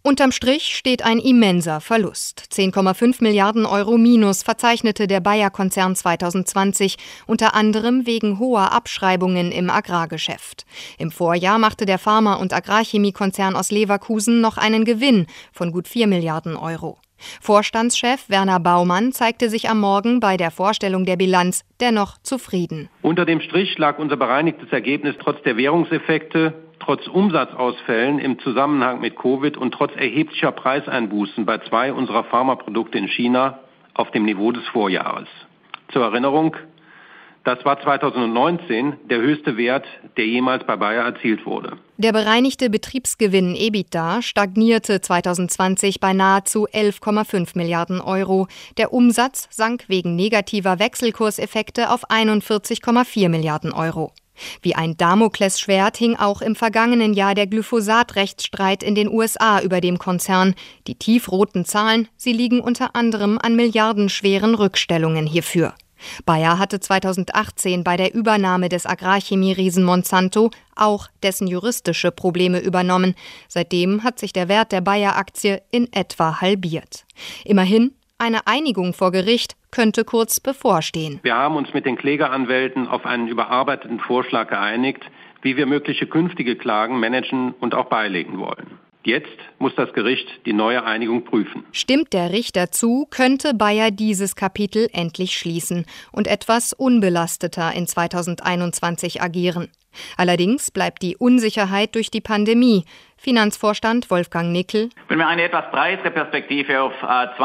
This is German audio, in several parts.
Unterm Strich steht ein immenser Verlust. 10,5 Milliarden Euro Minus verzeichnete der Bayer-Konzern 2020, unter anderem wegen hoher Abschreibungen im Agrargeschäft. Im Vorjahr machte der Pharma- und Agrarchemiekonzern aus Leverkusen noch einen Gewinn von gut 4 Milliarden Euro. Vorstandschef Werner Baumann zeigte sich am Morgen bei der Vorstellung der Bilanz dennoch zufrieden. Unter dem Strich lag unser bereinigtes Ergebnis trotz der Währungseffekte, trotz Umsatzausfällen im Zusammenhang mit Covid und trotz erheblicher Preiseinbußen bei 2 unserer Pharmaprodukte in China auf dem Niveau des Vorjahres. Zur Erinnerung, das war 2019 der höchste Wert, der jemals bei Bayer erzielt wurde. Der bereinigte Betriebsgewinn EBITDA stagnierte 2020 bei nahezu 11,5 Milliarden Euro. Der Umsatz sank wegen negativer Wechselkurseffekte auf 41,4 Milliarden Euro. Wie ein Damoklesschwert hing auch im vergangenen Jahr der Glyphosat-Rechtsstreit in den USA über dem Konzern. Die tiefroten Zahlen, sie liegen unter anderem an milliardenschweren Rückstellungen hierfür. Bayer hatte 2018 bei der Übernahme des Agrarchemieriesen Monsanto auch dessen juristische Probleme übernommen. Seitdem hat sich der Wert der Bayer-Aktie in etwa halbiert. Immerhin, eine Einigung vor Gericht könnte kurz bevorstehen. Wir haben uns mit den Klägeranwälten auf einen überarbeiteten Vorschlag geeinigt, wie wir mögliche künftige Klagen managen und auch beilegen wollen. Jetzt muss das Gericht die neue Einigung prüfen. Stimmt der Richter zu, könnte Bayer dieses Kapitel endlich schließen und etwas unbelasteter in 2021 agieren. Allerdings bleibt die Unsicherheit durch die Pandemie. Finanzvorstand Wolfgang Nickel: Wenn wir eine etwas breitere Perspektive auf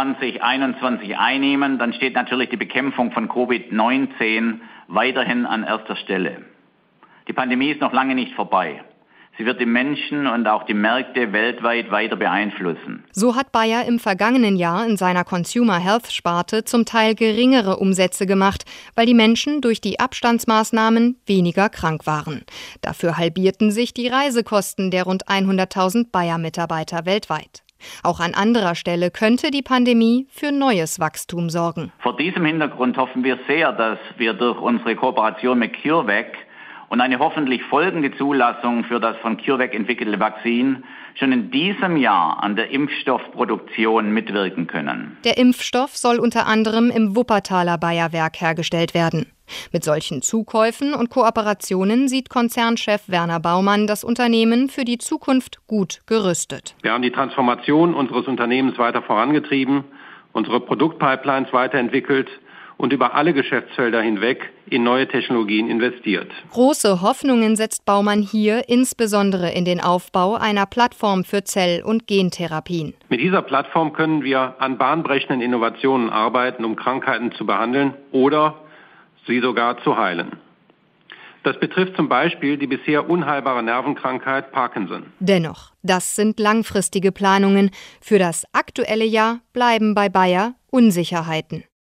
2021 einnehmen, dann steht natürlich die Bekämpfung von Covid-19 weiterhin an erster Stelle. Die Pandemie ist noch lange nicht vorbei. Sie wird die Menschen und auch die Märkte weltweit weiter beeinflussen. So hat Bayer im vergangenen Jahr in seiner Consumer Health-Sparte zum Teil geringere Umsätze gemacht, weil die Menschen durch die Abstandsmaßnahmen weniger krank waren. Dafür halbierten sich die Reisekosten der rund 100.000 Bayer-Mitarbeiter weltweit. Auch an anderer Stelle könnte die Pandemie für neues Wachstum sorgen. Vor diesem Hintergrund hoffen wir sehr, dass wir durch unsere Kooperation mit CureVac und eine hoffentlich folgende Zulassung für das von CureVac entwickelte Vakzin schon in diesem Jahr an der Impfstoffproduktion mitwirken können. Der Impfstoff soll unter anderem im Wuppertaler Bayer-Werk hergestellt werden. Mit solchen Zukäufen und Kooperationen sieht Konzernchef Werner Baumann das Unternehmen für die Zukunft gut gerüstet. Wir haben die Transformation unseres Unternehmens weiter vorangetrieben, unsere Produktpipelines weiterentwickelt und über alle Geschäftsfelder hinweg in neue Technologien investiert. Große Hoffnungen setzt Baumann hier insbesondere in den Aufbau einer Plattform für Zell- und Gentherapien. Mit dieser Plattform können wir an bahnbrechenden Innovationen arbeiten, um Krankheiten zu behandeln oder sie sogar zu heilen. Das betrifft zum Beispiel die bisher unheilbare Nervenkrankheit Parkinson. Dennoch, das sind langfristige Planungen. Für das aktuelle Jahr bleiben bei Bayer Unsicherheiten.